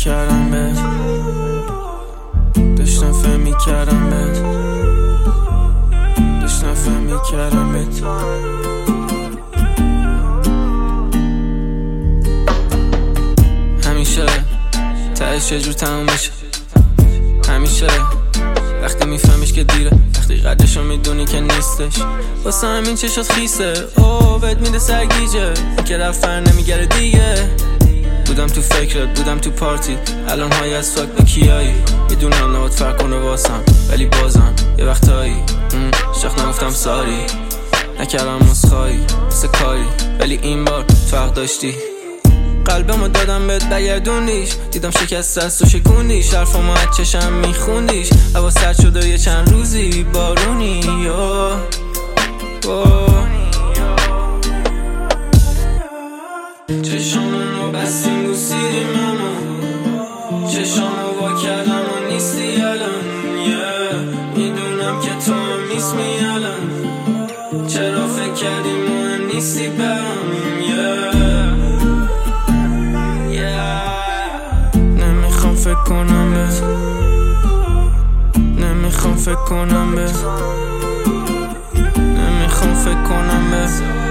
میکردم بهت، داشتم فهم میکردم بهت، داشتم فهم میکردم بهت. همیشه تهش چجور تموم میشه، همیشه وقتی میفهمیش که دیره، وقتی قدرشو میدونی که نیستش. واسه همین چشات خیسه، بهت میده سرگیجه که رفتر نمیگره دیگه. بودم تو فکرت، بودم تو پارتی، الان های از فاک به کیایی. میدونم نباید فرق کنه واسم، ولی بازم یه وقتایی شخ نگفتم ساری، نکردم مسخایی واسه کاری، ولی این بار فرق داشتی. قلبمو دادم بهت بگردونیش، دیدم شکست است و شکوندیش، حرفامو از چشم میخوندیش. هوا سرد شده یه چند روزی بارونی چشامو بستیم رو سیری ماما، چشامو وا کردم و نیستی الان. میدونم که تو هم نیستی الان، چرا فکر کردی مهم نیستی برام. نمیخوام فکر کنم بهت، نمیخوام فکر کنم بهت، نمیخوام فکر کنم بهت.